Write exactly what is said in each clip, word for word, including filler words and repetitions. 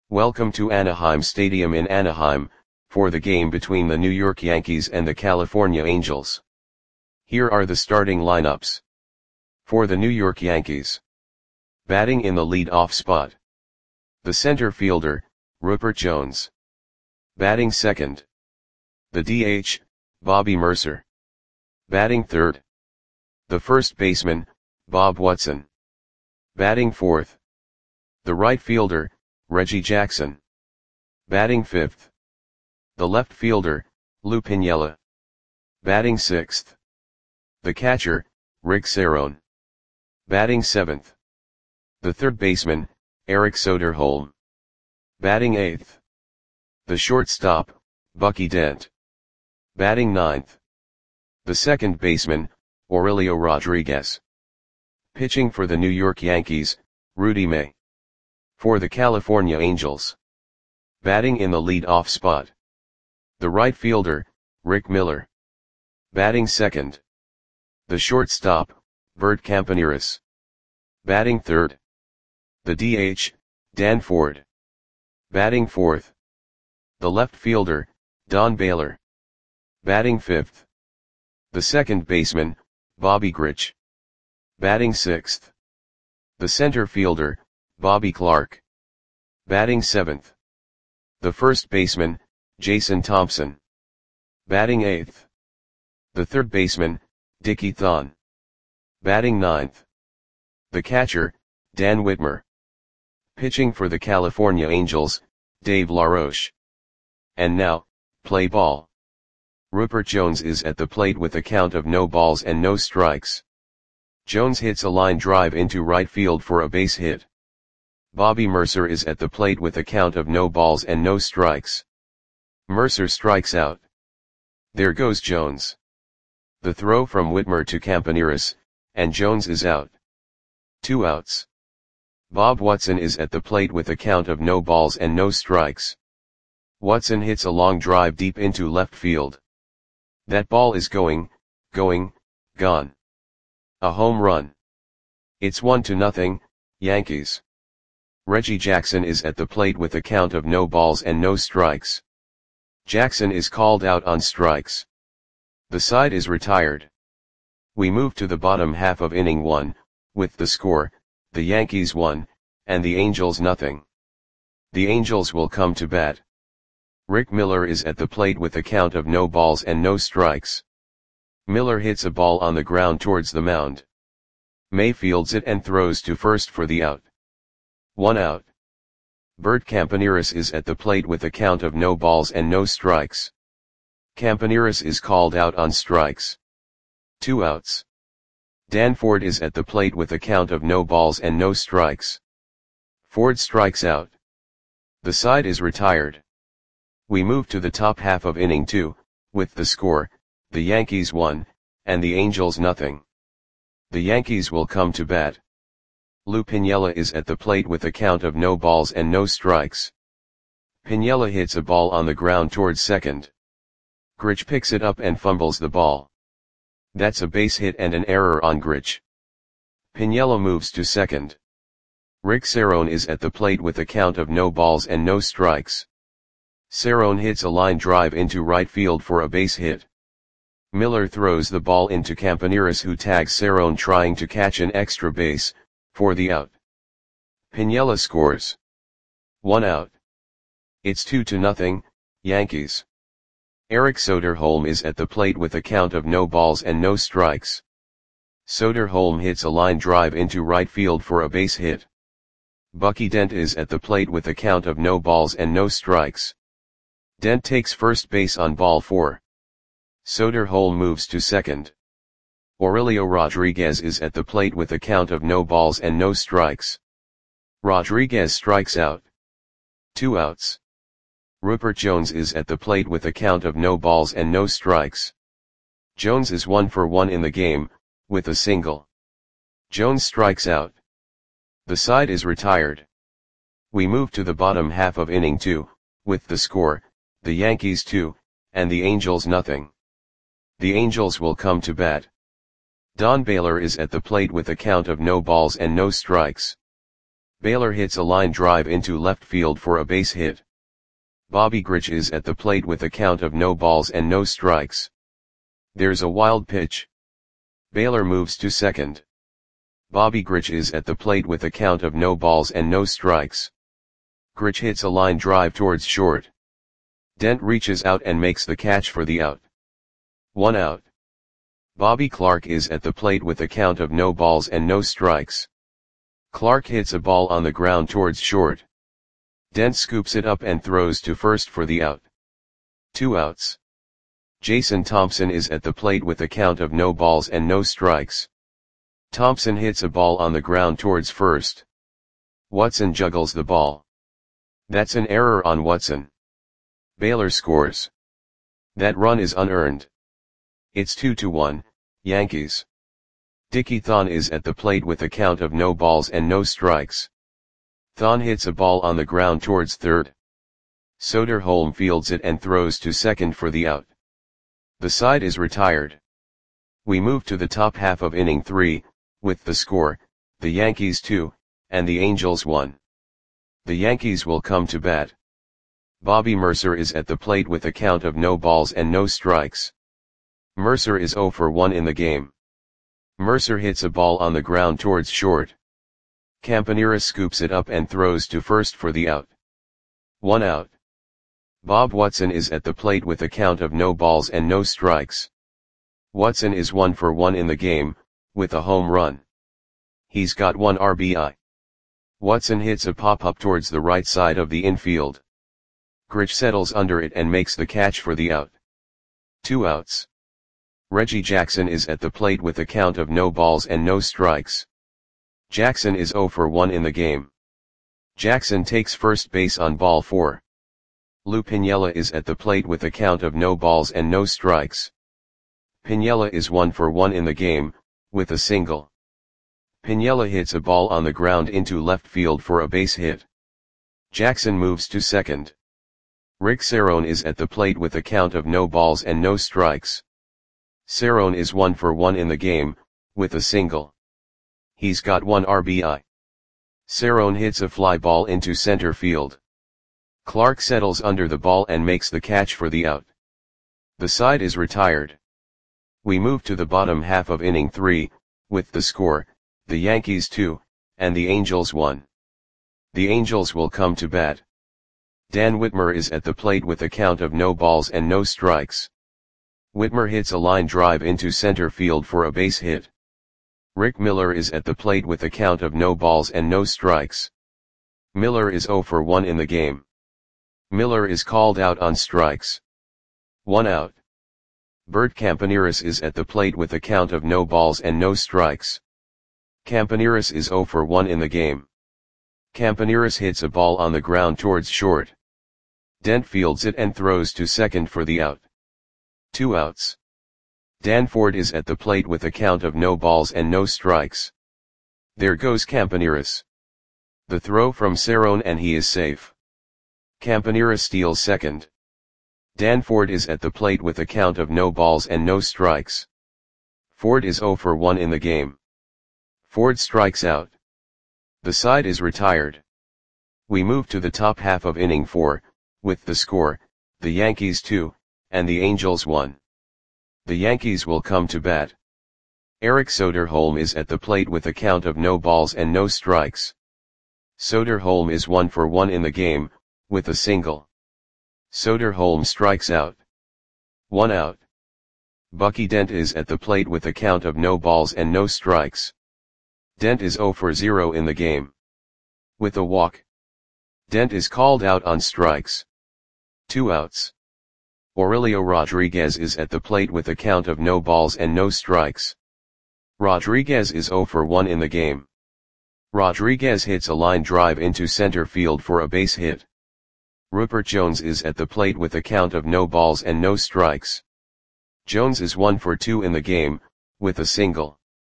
Welcome to Anaheim Stadium in Anaheim, for the game between the New York Yankees and the California Angels. Here are the starting lineups. For the New York Yankees. Batting in the lead-off spot. The center fielder, Rupert Jones. Batting second. The D H, Bobby Murcer. Batting third. The first baseman, Bob Watson. Batting fourth. The right fielder, Reggie Jackson. Batting fifth. The left fielder, Lou Piniella. Batting sixth. The catcher, Rick Cerone. Batting seventh. The third baseman, Eric Soderholm. Batting eighth. The shortstop, Bucky Dent. Batting ninth. The second baseman, Aurelio Rodriguez. Pitching for the New York Yankees, Rudy May. For the California Angels. Batting in the lead-off spot. The right fielder, Rick Miller. Batting second. The shortstop, Bert Campaneris. Batting third. The D H, Dan Ford. Batting fourth. The left fielder, Don Baylor. Batting fifth. The second baseman, Bobby Grich. Batting sixth. The center fielder, Bobby Clark. Batting seventh. The first baseman, Jason Thompson. Batting eighth. The third baseman, Dickie Thon. Batting ninth. The catcher, Dan Whitmer. Pitching for the California Angels, Dave LaRoche. And now, play ball. Rupert Jones is at the plate with a count of no balls and no strikes. Jones hits a line drive into right field for a base hit. Bobby Murcer is at the plate with a count of no balls and no strikes. Murcer strikes out. There goes Jones. The throw from Whitmer to Campaneris, and Jones is out. Two outs. Bob Watson is at the plate with a count of no balls and no strikes. Watson hits a long drive deep into left field. That ball is going, going, gone. A home run. It's one to nothing, Yankees. Reggie Jackson is at the plate with a count of no balls and no strikes. Jackson is called out on strikes. The side is retired. We move to the bottom half of inning one, with the score, the Yankees one, and the Angels nothing. The Angels will come to bat. Rick Miller is at the plate with a count of no balls and no strikes. Miller hits a ball on the ground towards the mound. May fields it and throws to first for the out. One out. Bert Campaneris is at the plate with a count of no balls and no strikes. Campaneris is called out on strikes. Two outs. Dan Ford is at the plate with a count of no balls and no strikes. Ford strikes out. The side is retired. We move to the top half of inning two, with the score, the Yankees one, and the Angels nothing. The Yankees will come to bat. Lou Piniella is at the plate with a count of no balls and no strikes. Piniella hits a ball on the ground towards second. Grich picks it up and fumbles the ball. That's a base hit and an error on Grich. Piniella moves to second. Rick Cerone is at the plate with a count of no balls and no strikes. Cerone hits a line drive into right field for a base hit. Miller throws the ball into Campaneris, who tags Cerone trying to catch an extra base, for the out. Piniella scores. One out. It's two to nothing, Yankees. Eric Soderholm is at the plate with a count of no balls and no strikes. Soderholm hits a line drive into right field for a base hit. Bucky Dent is at the plate with a count of no balls and no strikes. Dent takes first base on ball four. Soderholm moves to second. Aurelio Rodriguez is at the plate with a count of no balls and no strikes. Rodriguez strikes out. Two outs. Rupert Jones is at the plate with a count of no balls and no strikes. Jones is one for one in the game, with a single. Jones strikes out. The side is retired. We move to the bottom half of inning two, with the score, the Yankees two, and the Angels nothing. The Angels will come to bat. Don Baylor is at the plate with a count of no balls and no strikes. Baylor hits a line drive into left field for a base hit. Bobby Grich is at the plate with a count of no balls and no strikes. There's a wild pitch. Baylor moves to second. Bobby Grich is at the plate with a count of no balls and no strikes. Grich hits a line drive towards short. Dent reaches out and makes the catch for the out. One out. Bobby Clark is at the plate with a count of no balls and no strikes. Clark hits a ball on the ground towards short. Dent scoops it up and throws to first for the out. Two outs. Jason Thompson is at the plate with a count of no balls and no strikes. Thompson hits a ball on the ground towards first. Watson juggles the ball. That's an error on Watson. Baylor scores. That run is unearned. It's two to one, Yankees. Dickie Thon is at the plate with a count of no balls and no strikes. Thon hits a ball on the ground towards third. Soderholm fields it and throws to second for the out. The side is retired. We move to the top half of inning three, with the score, the Yankees two, and the Angels one. The Yankees will come to bat. Bobby Mercer is at the plate with a count of no balls and no strikes. Mercer is oh for one in the game. Mercer hits a ball on the ground towards short. Campaneris scoops it up and throws to first for the out. One out. Bob Watson is at the plate with a count of no balls and no strikes. Watson is one for one in the game, with a home run. He's got one R B I. Watson hits a pop-up towards the right side of the infield. Grich settles under it and makes the catch for the out. Two outs. Reggie Jackson is at the plate with a count of no balls and no strikes. Jackson is oh for one in the game. Jackson takes first base on ball four. Lou Piniella is at the plate with a count of no balls and no strikes. Piniella is one for one in the game, with a single. Piniella hits a ball on the ground into left field for a base hit. Jackson moves to second. Rick Cerrone is at the plate with a count of no balls and no strikes. Cerrone is one for one in the game, with a single. He's got one R B I. Cerrone hits a fly ball into center field. Clark settles under the ball and makes the catch for the out. The side is retired. We move to the bottom half of inning three, with the score, the Yankees two, and the Angels one. The Angels will come to bat. Dan Whitmer is at the plate with a count of no balls and no strikes. Whitmer hits a line drive into center field for a base hit. Rick Miller is at the plate with a count of no balls and no strikes. Miller is oh for one in the game. Miller is called out on strikes. One out. Bert Campaneris is at the plate with a count of no balls and no strikes. Campaneris is oh for one in the game. Campaneris hits a ball on the ground towards short. Dent fields it and throws to second for the out. Two outs. Dan Ford is at the plate with a count of no balls and no strikes. There goes Campaneris. The throw from Cerrone and he is safe. Campaneris steals second. Dan Ford is at the plate with a count of no balls and no strikes. Ford is oh for one in the game. Ford strikes out. The side is retired. We move to the top half of inning four, with the score, the Yankees two, and the Angels one. The Yankees will come to bat. Eric Soderholm is at the plate with a count of no balls and no strikes. Soderholm is one for one in the game, with a single. Soderholm strikes out. One out. Bucky Dent is at the plate with a count of no balls and no strikes. Dent is oh for zero in the game. With a walk. Dent is called out on strikes. Two outs. Aurelio Rodriguez is at the plate with a count of no balls and no strikes. Rodriguez is oh for one in the game. Rodriguez hits a line drive into center field for a base hit. Rupert Jones is at the plate with a count of no balls and no strikes. Jones is one for two in the game, with a single.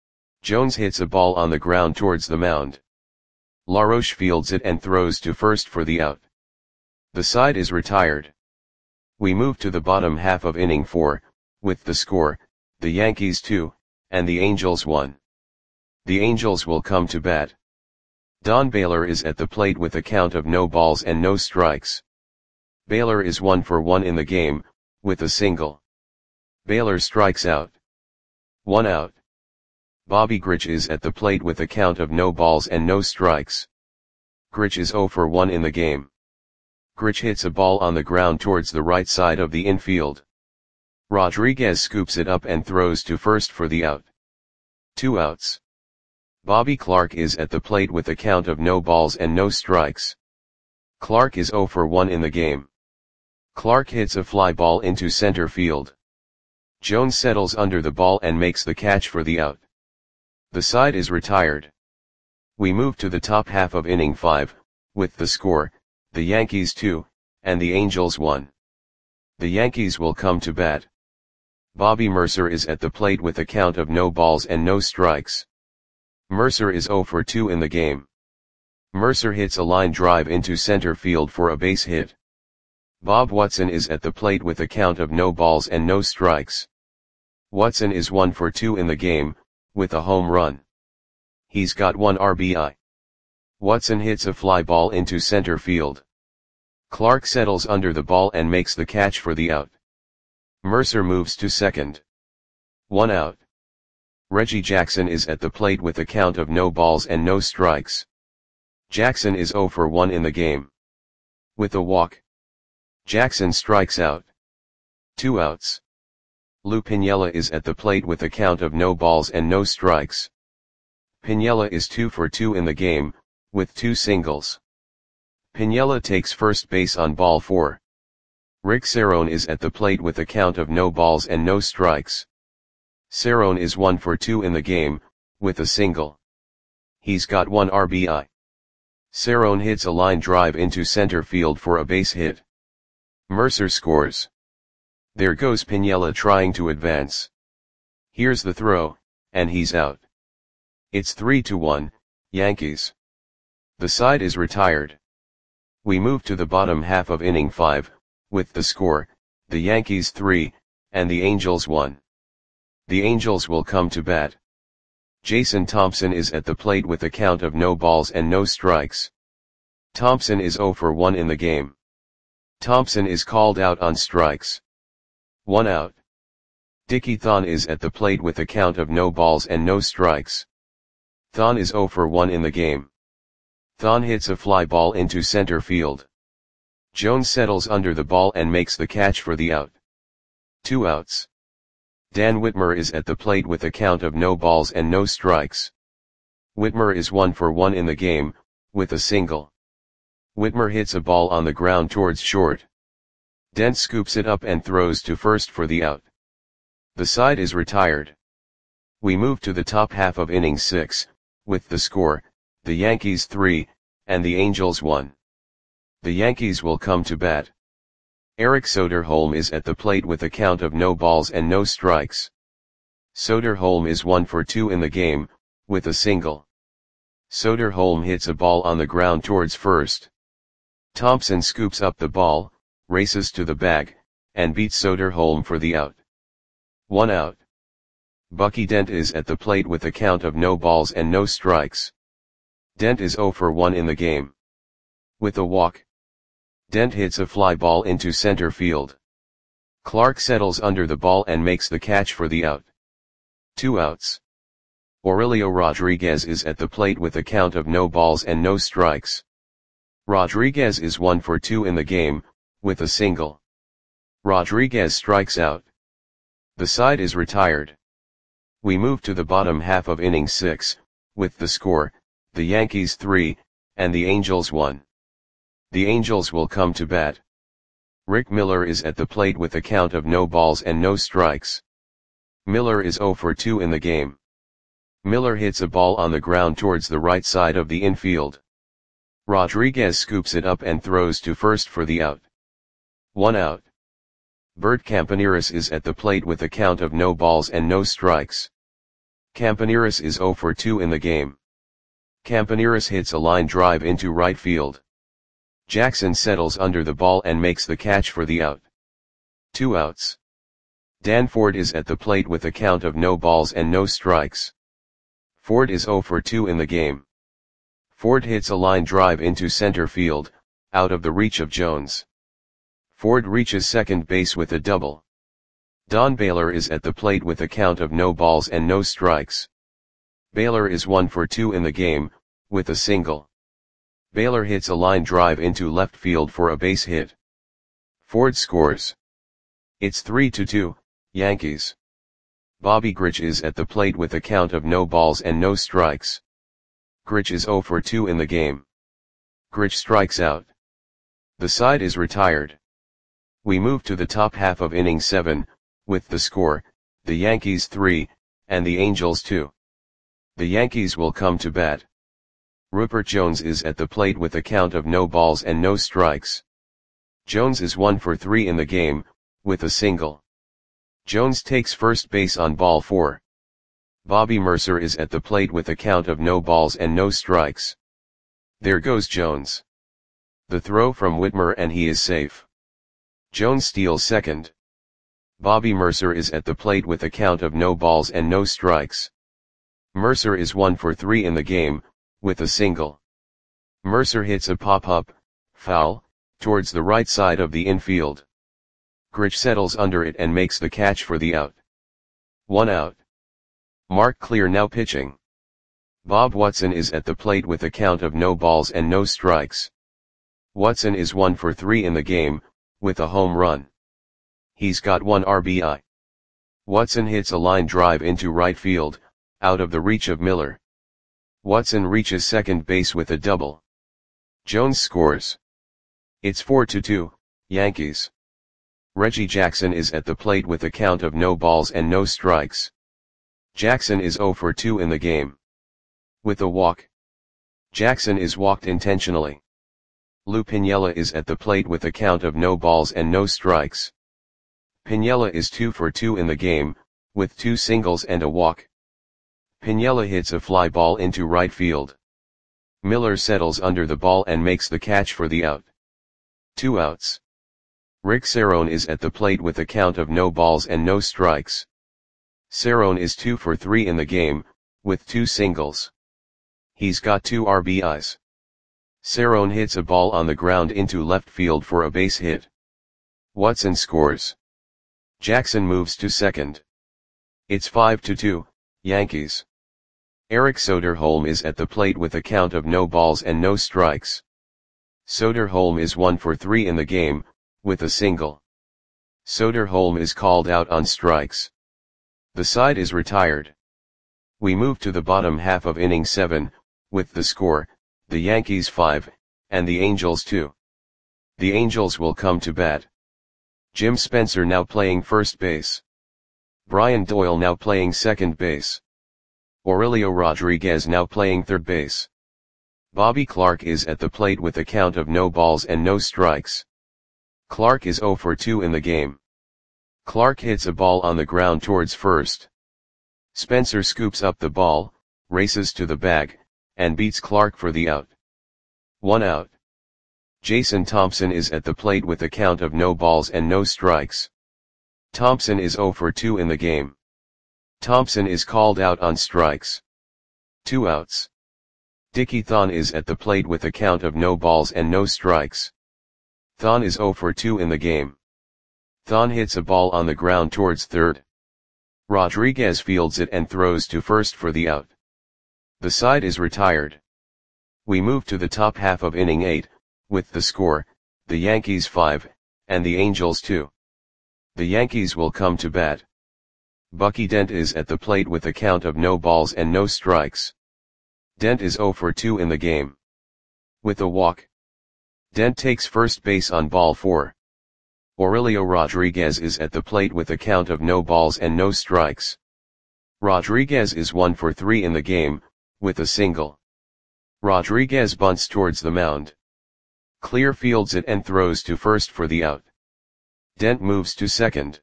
Jones hits a ball on the ground towards the mound. LaRoche fields it and throws to first for the out. The side is retired. We move to the bottom half of inning four, with the score, the Yankees two, and the Angels one. The Angels will come to bat. Don Baylor is at the plate with a count of no balls and no strikes. Baylor is one for one in the game, with a single. Baylor strikes out. One out. Bobby Grich is at the plate with a count of no balls and no strikes. Grich is zero for one in the game. Grich hits a ball on the ground towards the right side of the infield. Rodriguez scoops it up and throws to first for the out. Two outs. Bobby Clark is at the plate with a count of no balls and no strikes. Clark is zero for one in the game. Clark hits a fly ball into center field. Jones settles under the ball and makes the catch for the out. The side is retired. We move to the top half of inning five, with the score, the Yankees two, and the Angels one. The Yankees will come to bat. Bobby Mercer is at the plate with a count of no balls and no strikes. Mercer is zero for two in the game. Mercer hits a line drive into center field for a base hit. Bob Watson is at the plate with a count of no balls and no strikes. Watson is one for two in the game, with a home run. He's got one R B I. Watson hits a fly ball into center field. Clark settles under the ball and makes the catch for the out. Mercer moves to second. One out. Reggie Jackson is at the plate with a count of no balls and no strikes. Jackson is zero for one in the game. With a walk. Jackson strikes out. Two outs. Lou Piniella is at the plate with a count of no balls and no strikes. Piniella is two for two in the game, with two singles. Piniella takes first base on ball four. Rick Cerrone is at the plate with a count of no balls and no strikes. Cerrone is one for two in the game, with a single. He's got one R B I. Cerrone hits a line drive into center field for a base hit. Mercer scores. There goes Piniella trying to advance. Here's the throw, and he's out. It's three to one, Yankees. The side is retired. We move to the bottom half of inning five, with the score, the Yankees three, and the Angels one. The Angels will come to bat. Jason Thompson is at the plate with a count of no balls and no strikes. Thompson is zero for one in the game. Thompson is called out on strikes. One out. Dickie Thon is at the plate with a count of no balls and no strikes. Thon is zero for one in the game. Thon hits a fly ball into center field. Jones settles under the ball and makes the catch for the out. Two outs. Dan Whitmer is at the plate with a count of no balls and no strikes. Whitmer is one for one in the game, with a single. Whitmer hits a ball on the ground towards short. Dent scoops it up and throws to first for the out. The side is retired. We move to the top half of inning six, with the score, the Yankees three, and the Angels one. The Yankees will come to bat. Eric Soderholm is at the plate with a count of no balls and no strikes. Soderholm is one for two in the game, with a single. Soderholm hits a ball on the ground towards first. Thompson scoops up the ball, races to the bag, and beats Soderholm for the out. One out. Bucky Dent is at the plate with a count of no balls and no strikes. Dent is zero for one in the game. With a walk. Dent hits a fly ball into center field. Clark settles under the ball and makes the catch for the out. Two outs. Aurelio Rodriguez is at the plate with a count of no balls and no strikes. Rodriguez is one for two in the game, with a single. Rodriguez strikes out. The side is retired. We move to the bottom half of inning six, with the score, the Yankees three, and the Angels one. The Angels will come to bat. Rick Miller is at the plate with a count of no balls and no strikes. Miller is zero for two in the game. Miller hits a ball on the ground towards the right side of the infield. Rodriguez scoops it up and throws to first for the out. One out. Bert Campaneris is at the plate with a count of no balls and no strikes. Campaneris is zero for two in the game. Campaneris hits a line drive into right field. Jackson settles under the ball and makes the catch for the out. Two outs. Dan Ford is at the plate with a count of no balls and no strikes. Ford is zero for two in the game. Ford hits a line drive into center field, out of the reach of Jones. Ford reaches second base with a double. Don Baylor is at the plate with a count of no balls and no strikes. Baylor is one for two in the game, with a single. Baylor hits a line drive into left field for a base hit. Ford scores. It's three to two, Yankees. Bobby Grich is at the plate with a count of no balls and no strikes. Grich is zero for two in the game. Grich strikes out. The side is retired. We move to the top half of inning seven, with the score, the Yankees three, and the Angels two. The Yankees will come to bat. Rupert Jones is at the plate with a count of no balls and no strikes. Jones is one for three in the game, with a single. Jones takes first base on ball four. Bobby Mercer is at the plate with a count of no balls and no strikes. There goes Jones. The throw from Whitmer and he is safe. Jones steals second. Bobby Mercer is at the plate with a count of no balls and no strikes. Mercer is one for three in the game, with a single. Mercer hits a pop-up, foul, towards the right side of the infield. Grich settles under it and makes the catch for the out. One out. Mark Clear now pitching. Bob Watson is at the plate with a count of no balls and no strikes. Watson is one for three in the game, with a home run. He's got one R B I. Watson hits a line drive into right field, out of the reach of Miller. Watson reaches second base with a double. Jones scores. It's four to two, Yankees. Reggie Jackson is at the plate with a count of no balls and no strikes. Jackson is zero for two in the game. With a walk. Jackson is walked intentionally. Lou Piniella is at the plate with a count of no balls and no strikes. Piniella is two for two in the game, with two singles and a walk. Piniella hits a fly ball into right field. Miller settles under the ball and makes the catch for the out. Two outs. Rick Cerrone is at the plate with a count of no balls and no strikes. Cerrone is two for three in the game, with two singles. He's got two R B Is. Cerrone hits a ball on the ground into left field for a base hit. Watson scores. Jackson moves to second. It's five to two, Yankees. Eric Soderholm is at the plate with a count of no balls and no strikes. Soderholm is one for three in the game, with a single. Soderholm is called out on strikes. The side is retired. We move to the bottom half of inning seven, with the score, the Yankees five, and the Angels two. The Angels will come to bat. Jim Spencer now playing first base. Brian Doyle now playing second base. Aurelio Rodriguez now playing third base. Bobby Clark is at the plate with a count of no balls and no strikes. Clark is zero for two in the game. Clark hits a ball on the ground towards first. Spencer scoops up the ball, races to the bag, and beats Clark for the out. One out. Jason Thompson is at the plate with a count of no balls and no strikes. Thompson is zero for two in the game. Thompson is called out on strikes. Two outs. Dickie Thon is at the plate with a count of no balls and no strikes. Thon is zero for two in the game. Thon hits a ball on the ground towards third. Rodriguez fields it and throws to first for the out. The side is retired. We move to the top half of inning eight, with the score, the Yankees five, and the Angels two. The Yankees will come to bat. Bucky Dent is at the plate with a count of no balls and no strikes. Dent is zero for two in the game. With a walk. Dent takes first base on ball four. Aurelio Rodriguez is at the plate with a count of no balls and no strikes. Rodriguez is one for three in the game, with a single. Rodriguez bunts towards the mound. Clear fields it and throws to first for the out. Dent moves to second.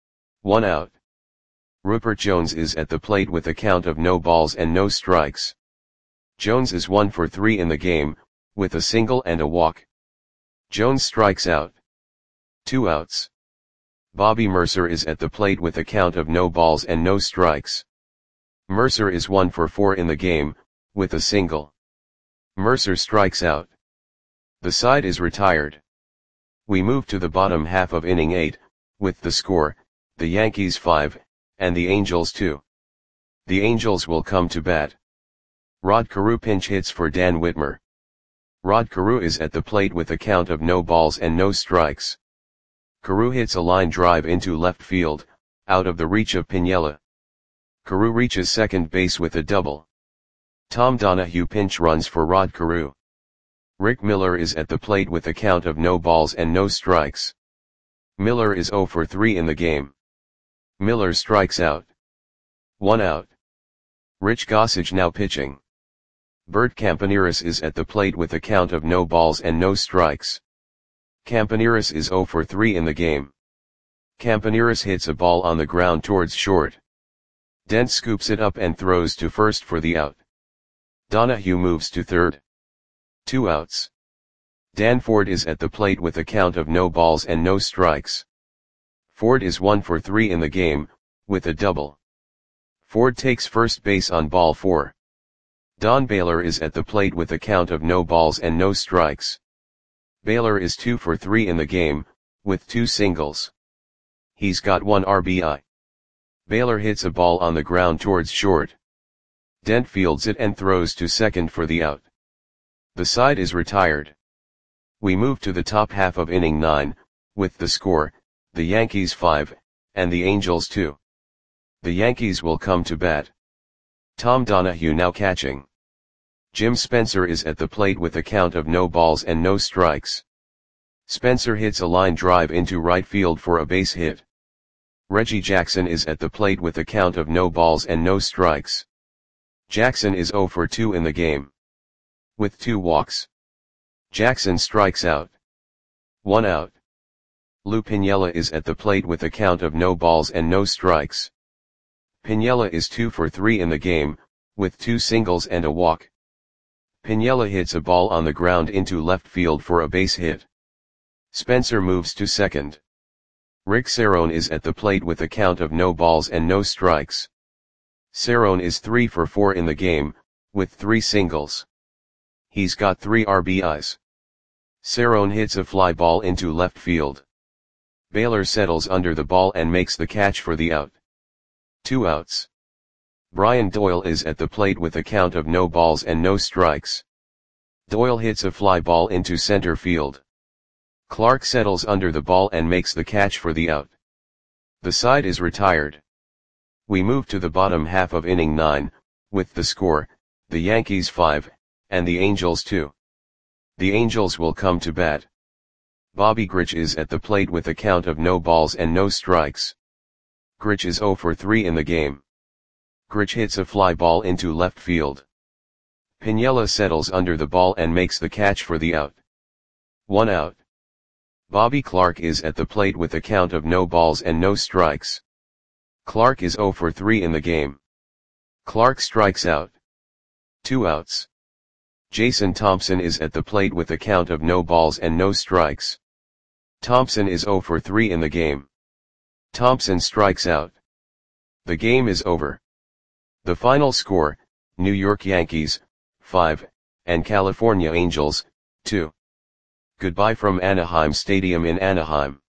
One out. Rupert Jones is at the plate with a count of no balls and no strikes. Jones is one for three in the game, with a single and a walk. Jones strikes out. Two outs. Bobby Mercer is at the plate with a count of no balls and no strikes. Mercer is one for four in the game, with a single. Mercer strikes out. The side is retired. We move to the bottom half of inning eight, with the score, the Yankees five, and the Angels two. The Angels will come to bat. Rod Carew pinch hits for Dan Whitmer. Rod Carew is at the plate with a count of no balls and no strikes. Carew hits a line drive into left field, out of the reach of Piniella. Carew reaches second base with a double. Tom Donahue pinch runs for Rod Carew. Rick Miller is at the plate with a count of no balls and no strikes. Miller is oh for three in the game. Miller strikes out. One out. Rich Gossage now pitching. Bert Campaneris is at the plate with a count of no balls and no strikes. Campaneris is oh for three in the game. Campaneris hits a ball on the ground towards short. Dent scoops it up and throws to first for the out. Donahue moves to third. Two outs. Dan Ford is at the plate with a count of no balls and no strikes. Ford is one for three in the game, with a double. Ford takes first base on ball four. Don Baylor is at the plate with a count of no balls and no strikes. Baylor is two for three in the game, with two singles. He's got one R B I. Baylor hits a ball on the ground towards short. Dent fields it and throws to second for the out. The side is retired. We move to the top half of inning nine, with the score, the Yankees five, and the Angels two. The Yankees will come to bat. Tom Donahue now catching. Jim Spencer is at the plate with a count of no balls and no strikes. Spencer hits a line drive into right field for a base hit. Reggie Jackson is at the plate with a count of no balls and no strikes. Jackson is oh for two in the game. With two walks. Jackson strikes out. One out. Lou Piniella is at the plate with a count of no balls and no strikes. Piniella is two for three in the game, with two singles and a walk. Piniella hits a ball on the ground into left field for a base hit. Spencer moves to second. Rick Cerrone is at the plate with a count of no balls and no strikes. Cerrone is three for four in the game, with three singles. He's got three R B Is. Cerrone hits a fly ball into left field. Baylor settles under the ball and makes the catch for the out. Two outs. Brian Doyle is at the plate with a count of no balls and no strikes. Doyle hits a fly ball into center field. Clark settles under the ball and makes the catch for the out. The side is retired. We move to the bottom half of inning nine, with the score, the Yankees five, and the Angels two. The Angels will come to bat. Bobby Grich is at the plate with a count of no balls and no strikes. Grich is oh for three in the game. Grich hits a fly ball into left field. Piniella settles under the ball and makes the catch for the out. One out. Bobby Clark is at the plate with a count of no balls and no strikes. Clark is oh for three in the game. Clark strikes out. Two outs. Jason Thompson is at the plate with a count of no balls and no strikes. Thompson is oh for three in the game. Thompson strikes out. The game is over. The final score, New York Yankees, five, and California Angels, two. Goodbye from Anaheim Stadium in Anaheim.